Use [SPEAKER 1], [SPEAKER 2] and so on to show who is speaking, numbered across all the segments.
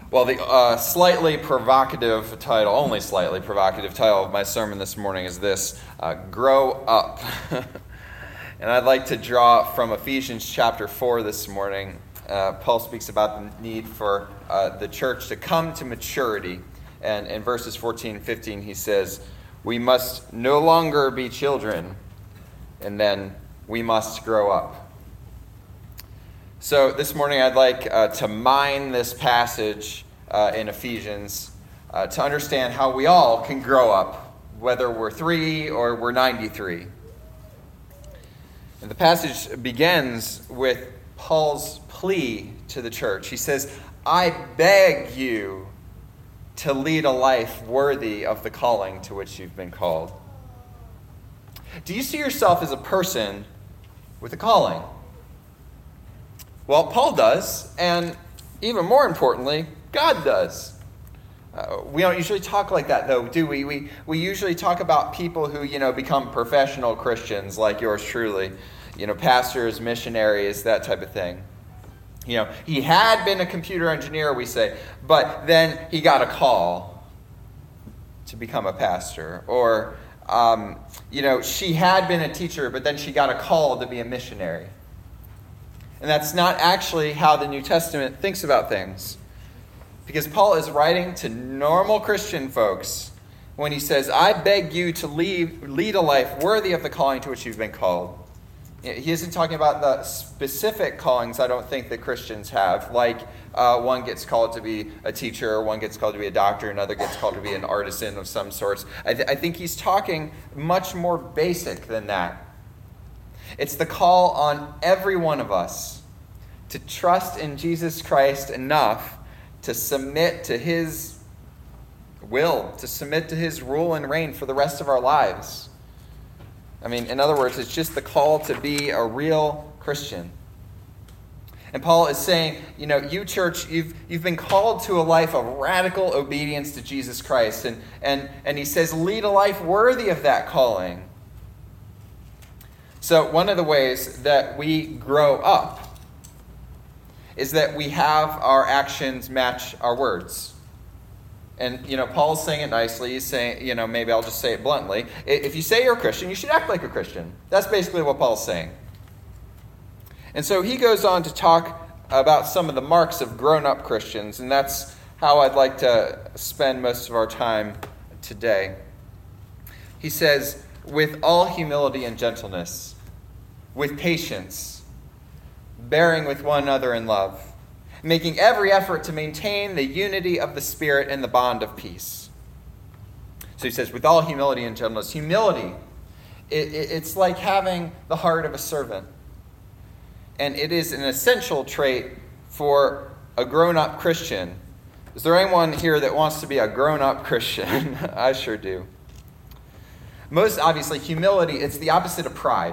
[SPEAKER 1] Well, the slightly provocative title, only slightly provocative title of my sermon this morning is this, Grow Up. And I'd like to draw from Ephesians chapter 4 this morning. Paul speaks about the need for the church to come to maturity. And in verses 14 and 15 he says, we must no longer be children, and then we must grow up. So this morning I'd like to mine this passage in Ephesians to understand how we all can grow up, whether we're 3 or we're 93. And the passage begins with Paul's plea to the church. He says, I beg you to lead a life worthy of the calling to which you've been called. Do you see yourself as a person with a calling? Well, Paul does, and even more importantly, God does. We don't usually talk like that, though, do we? We usually talk about people who, become professional Christians, like yours truly, pastors, missionaries, that type of thing. He had been a computer engineer, we say, but then he got a call to become a pastor. Or, she had been a teacher, but then she got a call to be a missionary. And that's not actually how the New Testament thinks about things. Because Paul is writing to normal Christian folks when he says, I beg you to lead a life worthy of the calling to which you've been called. He isn't talking about the specific callings I don't think that Christians have, like one gets called to be a teacher, one gets called to be a doctor, another gets called to be an artisan of some sorts. I think he's talking much more basic than that. It's the call on every one of us to trust in Jesus Christ enough to submit to his will, to submit to his rule and reign for the rest of our lives. In other words, it's just the call to be a real Christian. And Paul is saying, you church, you've been called to a life of radical obedience to Jesus Christ. And he says, lead a life worthy of that calling. So one of the ways that we grow up is that we have our actions match our words. And, Paul's saying it nicely. He's saying, maybe I'll just say it bluntly. If you say you're a Christian, you should act like a Christian. That's basically what Paul's saying. And so he goes on to talk about some of the marks of grown-up Christians, and that's how I'd like to spend most of our time today. He says, with all humility and gentleness, with patience, bearing with one another in love, making every effort to maintain the unity of the Spirit and the bond of peace. So he says, with all humility and gentleness. Humility, it's like having the heart of a servant. And it is an essential trait for a grown-up Christian. Is there anyone here that wants to be a grown-up Christian? I sure do. Most obviously, humility, it's the opposite of pride.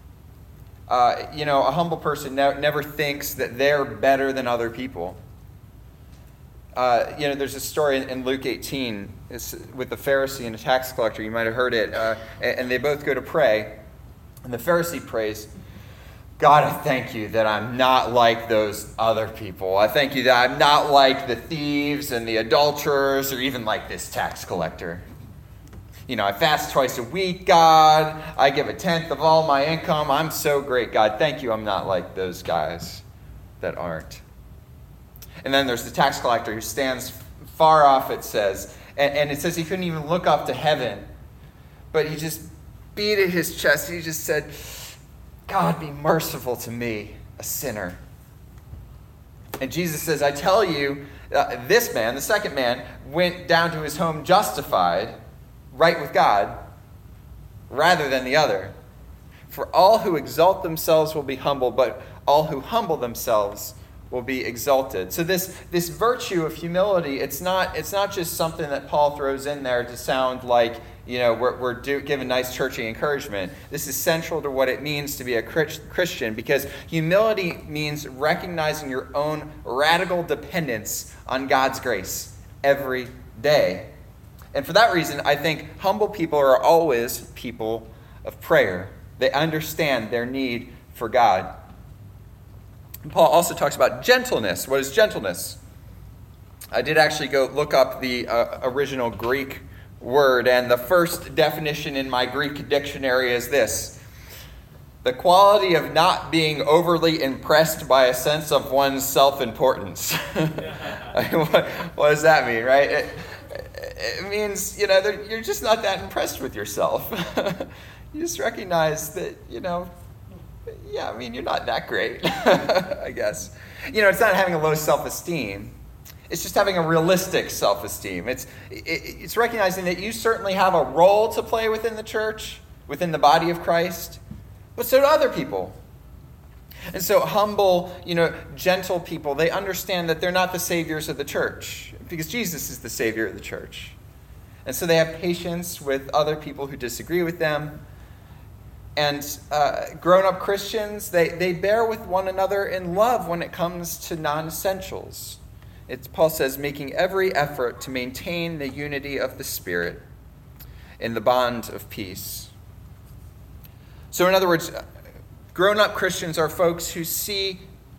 [SPEAKER 1] A humble person never thinks that they're better than other people. There's a story in Luke 18 it's with the Pharisee and a tax collector. You might have heard it. And they both go to pray. And the Pharisee prays, God, I thank you that I'm not like those other people. I thank you that I'm not like the thieves and the adulterers or even like this tax collector. I fast twice a week, God. I give 1/10 of all my income. I'm so great, God. Thank you I'm not like those guys that aren't. And then there's the tax collector who stands far off, it says. And it says he couldn't even look up to heaven. But he just beat at his chest. He just said, God, be merciful to me, a sinner. And Jesus says, I tell you, this man, the second man, went down to his home justified, right with God, rather than the other. For all who exalt themselves will be humbled, but all who humble themselves will be exalted. So this virtue of humility, it's not just something that Paul throws in there to sound like, we're giving nice churchy encouragement. This is central to what it means to be a Christian, because humility means recognizing your own radical dependence on God's grace every day. And for that reason, I think humble people are always people of prayer. They understand their need for God. And Paul also talks about gentleness. What is gentleness? I did actually go look up the original Greek word, and the first definition in my Greek dictionary is this: the quality of not being overly impressed by a sense of one's self-importance. What does that mean, right? It means, you're just not that impressed with yourself. You just recognize that, you're not that great, I guess. It's not having a low self-esteem. It's just having a realistic self-esteem. It's recognizing that you certainly have a role to play within the church, within the body of Christ, but so do other people. And so humble, gentle people, they understand that they're not the saviors of the church, because Jesus is the Savior of the church. And so they have patience with other people who disagree with them. And grown-up Christians, they bear with one another in love when it comes to non-essentials. Paul says, making every effort to maintain the unity of the Spirit in the bond of peace. So in other words, grown-up Christians are folks who seek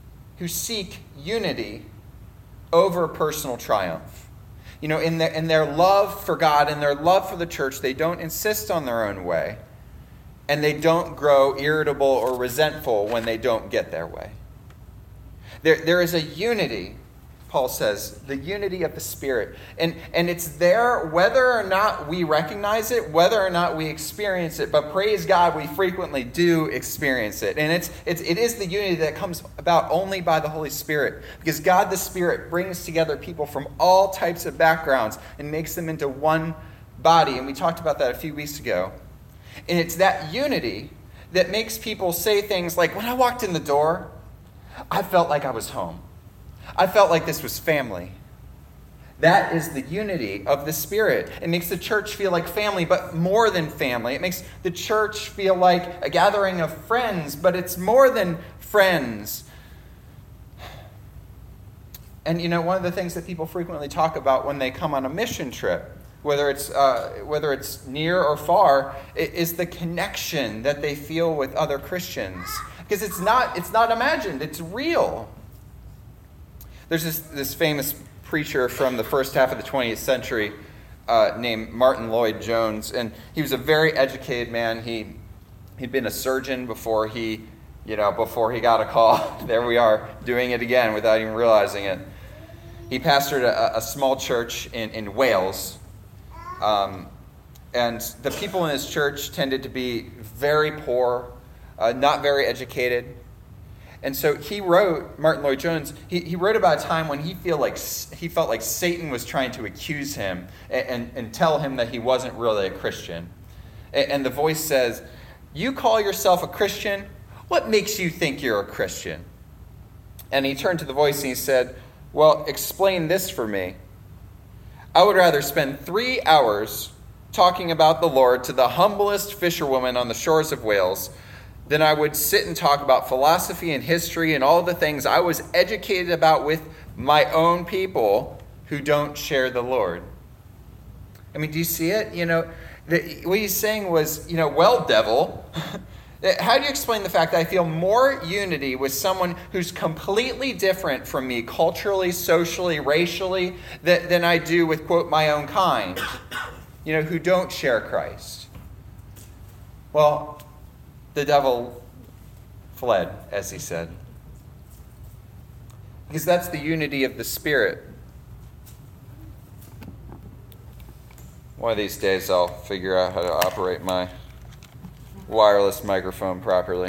[SPEAKER 1] unity over personal triumph. In their love for God and their love for the church, they don't insist on their own way, and they don't grow irritable or resentful when they don't get their way. There is a unity, Paul says, the unity of the Spirit. And it's there whether or not we recognize it, whether or not we experience it. But praise God, we frequently do experience it. And it is the unity that comes about only by the Holy Spirit. Because God the Spirit brings together people from all types of backgrounds and makes them into one body. And we talked about that a few weeks ago. And it's that unity that makes people say things like, when I walked in the door, I felt like I was home. I felt like this was family. That is the unity of the Spirit. It makes the church feel like family, but more than family. It makes the church feel like a gathering of friends, but it's more than friends. And one of the things that people frequently talk about when they come on a mission trip, whether it's near or far, is the connection that they feel with other Christians. Because it's not imagined, it's real. There's this famous preacher from the first half of the 20th century named Martin Lloyd-Jones, and he was a very educated man. He'd been a surgeon before he got a call. There we are, doing it again without even realizing it. He pastored a small church in Wales, and the people in his church tended to be very poor, not very educated. And so Martin Lloyd-Jones, he wrote about a time when he felt like Satan was trying to accuse him and tell him that he wasn't really a Christian. And the voice says, "You call yourself a Christian? What makes you think you're a Christian?" And he turned to the voice and he said, "Well, explain this for me. I would rather spend 3 hours talking about the Lord to the humblest fisherwoman on the shores of Wales than I would sit and talk about philosophy and history and all the things I was educated about with my own people who don't share the Lord." I mean, do you see it? What he's saying was, well, devil, how do you explain the fact that I feel more unity with someone who's completely different from me culturally, socially, racially, than I do with, quote, my own kind, who don't share Christ? Well, the devil fled, as he said. Because that's the unity of the Spirit. One of these days I'll figure out how to operate my wireless microphone properly.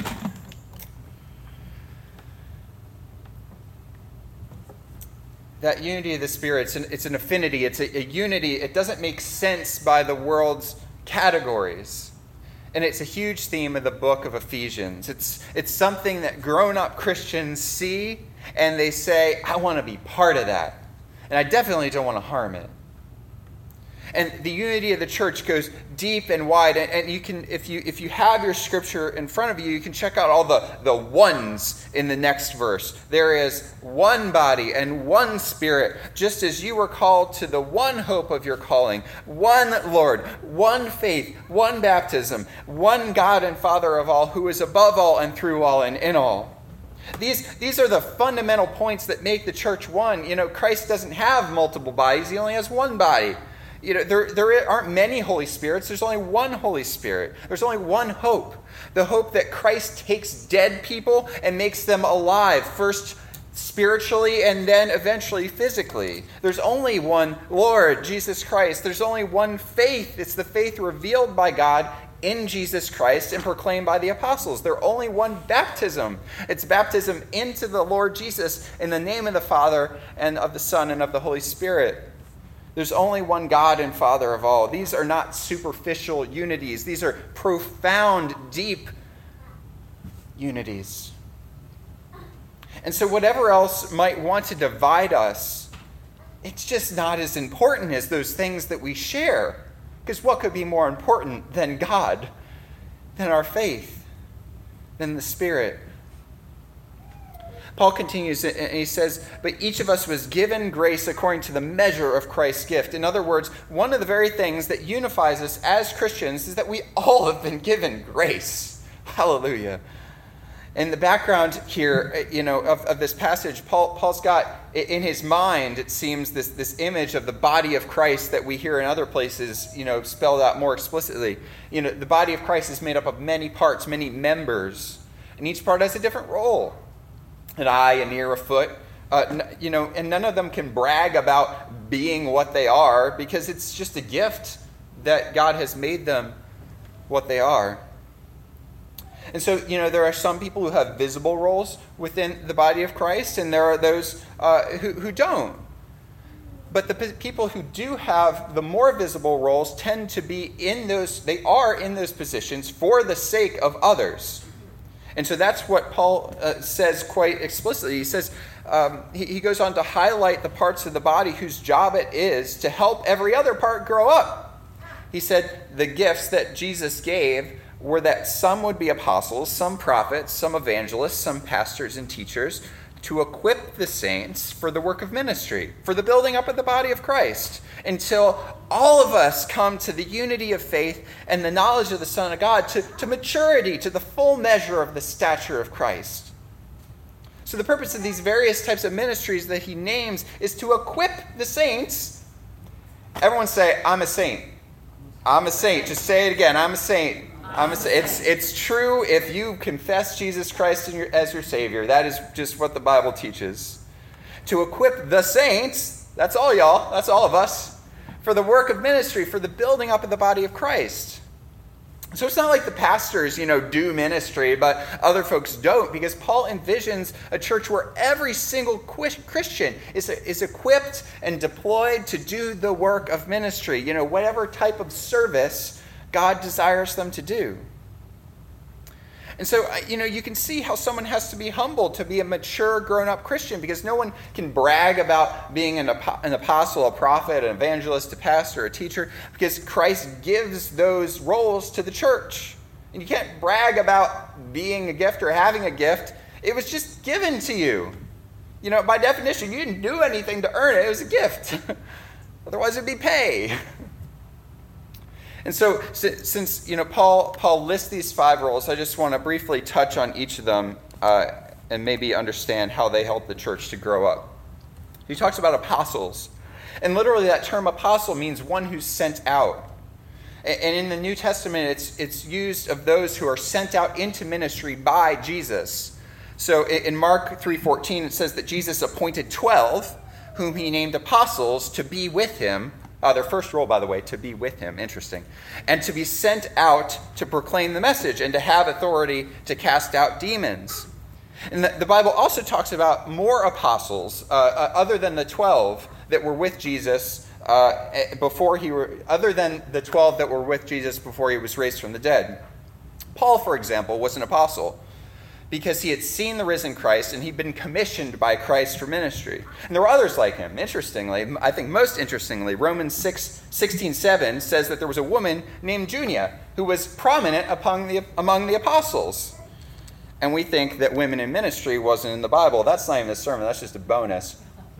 [SPEAKER 1] That unity of the Spirit, it's an affinity, it's a unity. It doesn't make sense by the world's categories. And it's a huge theme of the book of Ephesians. It's something that grown-up Christians see, and they say, I want to be part of that. And I definitely don't want to harm it. And the unity of the church goes deep and wide. And you can, if you have your scripture in front of you, you can check out all the ones in the next verse. There is one body and one Spirit, just as you were called to the one hope of your calling, one Lord, one faith, one baptism, one God and Father of all, who is above all and through all and in all. These are the fundamental points that make the church one. Christ doesn't have multiple bodies. He only has one body. There aren't many Holy Spirits. There's only one Holy Spirit. There's only one hope. The hope that Christ takes dead people and makes them alive, first spiritually and then eventually physically. There's only one Lord, Jesus Christ. There's only one faith. It's the faith revealed by God in Jesus Christ and proclaimed by the apostles. There's only one baptism. It's baptism into the Lord Jesus in the name of the Father and of the Son and of the Holy Spirit. There's only one God and Father of all. These are not superficial unities. These are profound, deep unities. And so whatever else might want to divide us, it's just not as important as those things that we share. Because what could be more important than God, than our faith, than the Spirit? Paul continues and he says, but each of us was given grace according to the measure of Christ's gift. In other words, one of the very things that unifies us as Christians is that we all have been given grace. Hallelujah. In the background here, of this passage, Paul's got in his mind, it seems, this image of the body of Christ that we hear in other places, spelled out more explicitly. The body of Christ is made up of many parts, many members, and each part has a different role. An eye, an ear, a foot, and none of them can brag about being what they are because it's just a gift that God has made them what they are. And so, there are some people who have visible roles within the body of Christ, and there are those who don't. But the people who do have the more visible roles tend to be they are in those positions for the sake of others. And so that's what Paul says quite explicitly. He says, he goes on to highlight the parts of the body whose job it is to help every other part grow up. He said the gifts that Jesus gave were that some would be apostles, some prophets, some evangelists, some pastors and teachers, to equip the saints for the work of ministry, for the building up of the body of Christ, until all of us come to the unity of faith and the knowledge of the Son of God, to maturity, to the full measure of the stature of Christ. So the purpose of these various types of ministries that he names is to equip the saints. Everyone say, I'm a saint. I'm a saint. Just say it again. I'm a saint. It's true if you confess Jesus Christ as your Savior. That is just what the Bible teaches. To equip the saints, that's all y'all, that's all of us, for the work of ministry, for the building up of the body of Christ. So it's not like the pastors, do ministry, but other folks don't, because Paul envisions a church where every single Christian is equipped and deployed to do the work of ministry, whatever type of service God desires them to do. And so, you can see how someone has to be humble to be a mature, grown-up Christian, because no one can brag about being an apostle, a prophet, an evangelist, a pastor, a teacher, because Christ gives those roles to the church. And you can't brag about being a gift or having a gift. It was just given to you. By definition, you didn't do anything to earn it. It was a gift. Otherwise, it'd be pay. And so, since Paul lists these 5 roles, I just want to briefly touch on each of them and maybe understand how they help the church to grow up. He talks about apostles, and literally that term apostle means one who's sent out. And in the New Testament, it's used of those who are sent out into ministry by Jesus. So in Mark 3:14, it says that Jesus appointed 12, whom he named apostles, to be with him. Their first role, by the way, to be with him. Interesting. And to be sent out to proclaim the message and to have authority to cast out demons. And the Bible also talks about more apostles, other than the 12 that were with Jesus other than the 12 that were with Jesus before he was raised from the dead. Paul, for example, was an apostle because he had seen the risen Christ and he'd been commissioned by Christ for ministry. And there were others like him. Interestingly, I think most interestingly, Romans 6:16-7 says that there was a woman named Junia who was prominent among the apostles. And we think that women in ministry wasn't in the Bible. That's not even a sermon. That's just a bonus.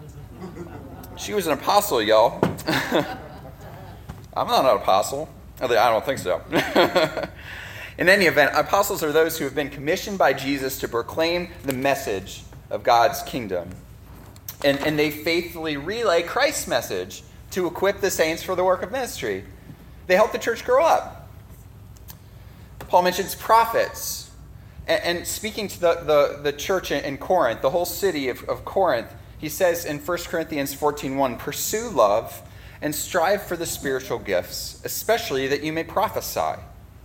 [SPEAKER 1] She was an apostle, y'all. I'm not an apostle. I don't think so. In any event, apostles are those who have been commissioned by Jesus to proclaim the message of God's kingdom. And they faithfully relay Christ's message to equip the saints for the work of ministry. They help the church grow up. Paul mentions prophets. And speaking to the church in Corinth, the whole city of Corinth, he says in 1 Corinthians 14:1, "Pursue love and strive for the spiritual gifts, especially that you may prophesy."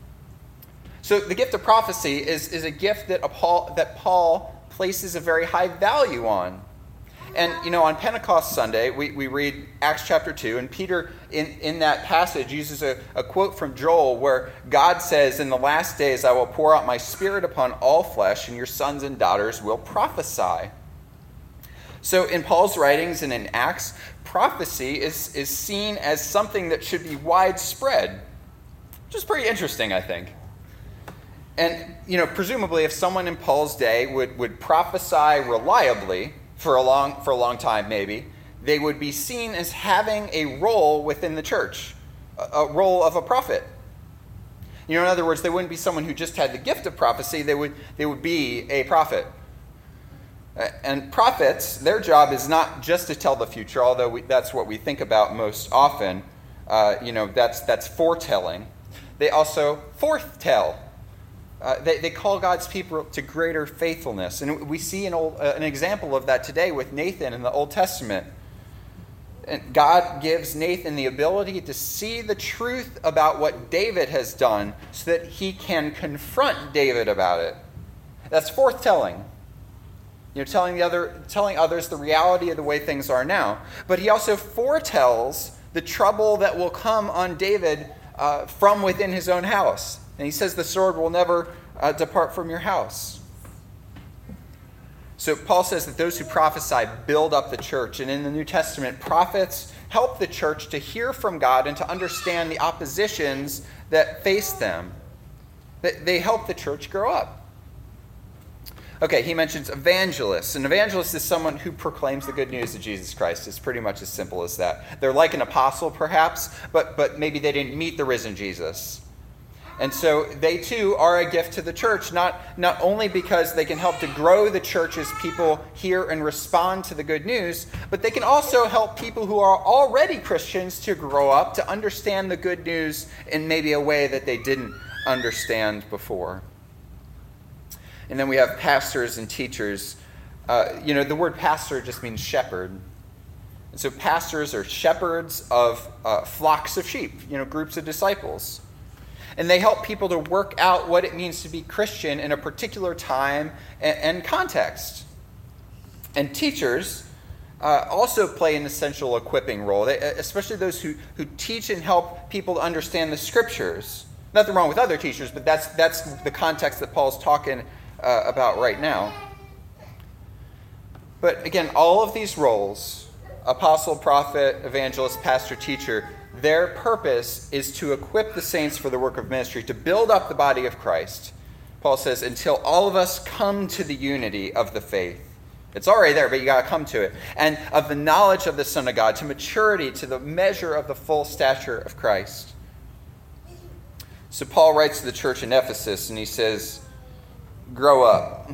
[SPEAKER 1] So the gift of prophecy is a gift that Paul places a very high value on. And, on Pentecost Sunday, we read Acts chapter 2, and Peter, in that passage, uses a quote from Joel where God says, "In the last days I will pour out my spirit upon all flesh, and your sons and daughters will prophesy." So in Paul's writings and in Acts, prophecy is seen as something that should be widespread, which is pretty interesting, I think. And, presumably if someone in Paul's day would prophesy reliably for a long time maybe, they would be seen as having a role within the church, a role of a prophet. In other words, they wouldn't be someone who just had the gift of prophecy, they would be a prophet. And prophets, their job is not just to tell the future, although that's what we think about most often. That's foretelling. They also forthtell. They call God's people to greater faithfulness. And we see an example of that today with Nathan in the Old Testament. And God gives Nathan the ability to see the truth about what David has done so that he can confront David about it. That's forthtelling. Telling others the reality of the way things are now. But he also foretells the trouble that will come on David from within his own house. And he says the sword will never depart from your house. So Paul says that those who prophesy build up the church. And in the New Testament, prophets help the church to hear from God and to understand the oppositions that face them. They help the church grow up. Okay, he mentions evangelists. An evangelist is someone who proclaims the good news of Jesus Christ. It's pretty much as simple as that. They're like an apostle, perhaps, but maybe they didn't meet the risen Jesus. And so they too are a gift to the church, not only because they can help to grow the church as people hear and respond to the good news, but they can also help people who are already Christians to grow up, to understand the good news in maybe a way that they didn't understand before. And then we have pastors and teachers. The word pastor just means shepherd. And so pastors are shepherds of flocks of sheep, groups of disciples. And they help people to work out what it means to be Christian in a particular time and context. And teachers also play an essential equipping role, especially those who teach and help people to understand the Scriptures. Nothing wrong with other teachers, but that's the context that Paul's talking about right now. But again, all of these roles, apostle, prophet, evangelist, pastor, teacher, their purpose is to equip the saints for the work of ministry, to build up the body of Christ. Paul says, until all of us come to the unity of the faith. It's already there, but you got to come to it. And of the knowledge of the Son of God, to maturity, to the measure of the full stature of Christ. So Paul writes to the church in Ephesus, and he says, grow up.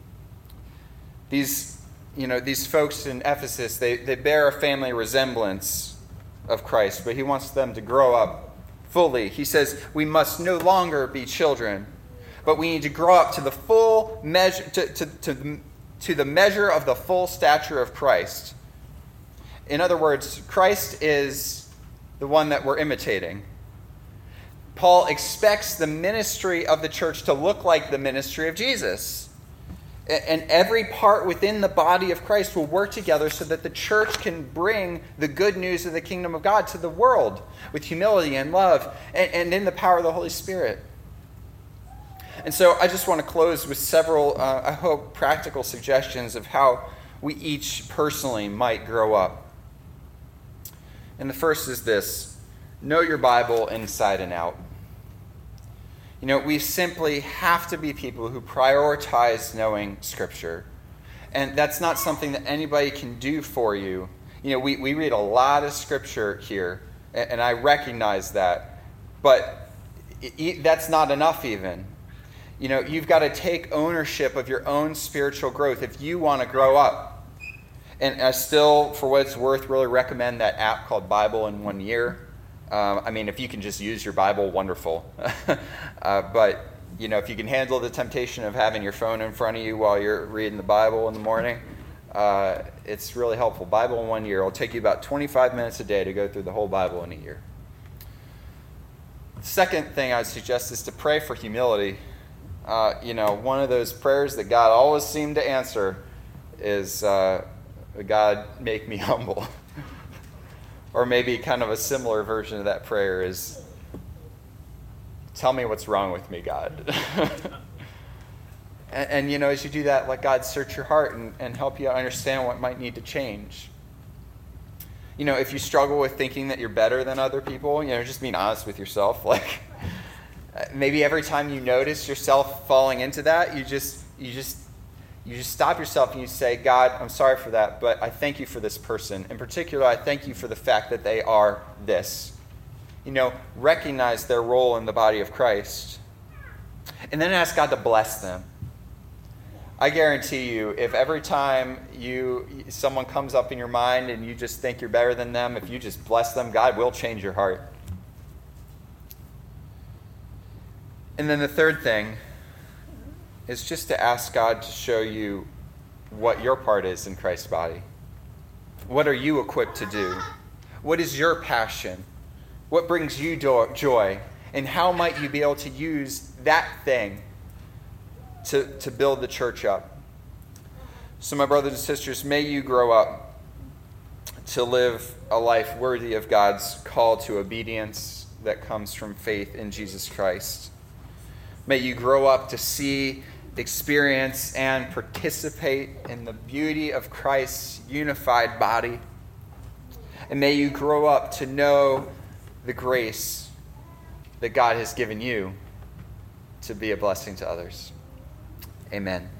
[SPEAKER 1] These folks in Ephesus, they bear a family resemblance of Christ, but he wants them to grow up fully. He says we must no longer be children, but we need to grow up to the full measure, to the measure of the full stature of Christ. In other words, Christ is the one that we're imitating. Paul expects the ministry of the church to look like the ministry of Jesus. And every part within the body of Christ will work together so that the church can bring the good news of the kingdom of God to the world with humility and love and in the power of the Holy Spirit. And so I just want to close with several, I hope, practical suggestions of how we each personally might grow up. And the first is this: know your Bible inside and out. We simply have to be people who prioritize knowing Scripture. And that's not something that anybody can do for you. We read a lot of Scripture here, and I recognize that. But that's not enough even. You've got to take ownership of your own spiritual growth if you want to grow up. And I still, for what it's worth, really recommend that app called Bible in 1 year. If you can just use your Bible, wonderful. But, if you can handle the temptation of having your phone in front of you while you're reading the Bible in the morning, it's really helpful. Bible in 1 year. It'll take you about 25 minutes a day to go through the whole Bible in a year. The second thing I would suggest is to pray for humility. One of those prayers that God always seemed to answer is, God, make me humble. Or maybe kind of a similar version of that prayer is, tell me what's wrong with me, God. and as you do that, let God search your heart and help you understand what might need to change. If you struggle with thinking that you're better than other people, just being honest with yourself. Like, maybe every time you notice yourself falling into that, you just stop yourself and you say, God, I'm sorry for that, but I thank you for this person. In particular, I thank you for the fact that they are this. Recognize their role in the body of Christ. And then ask God to bless them. I guarantee you, if every time someone comes up in your mind and you just think you're better than them, if you just bless them, God will change your heart. And then the third thing is just to ask God to show you what your part is in Christ's body. What are you equipped to do? What is your passion? What brings you joy? And how might you be able to use that thing to build the church up? So my brothers and sisters, may you grow up to live a life worthy of God's call to obedience that comes from faith in Jesus Christ. May you grow up to see, experience, and participate in the beauty of Christ's unified body. And may you grow up to know the grace that God has given you to be a blessing to others. Amen.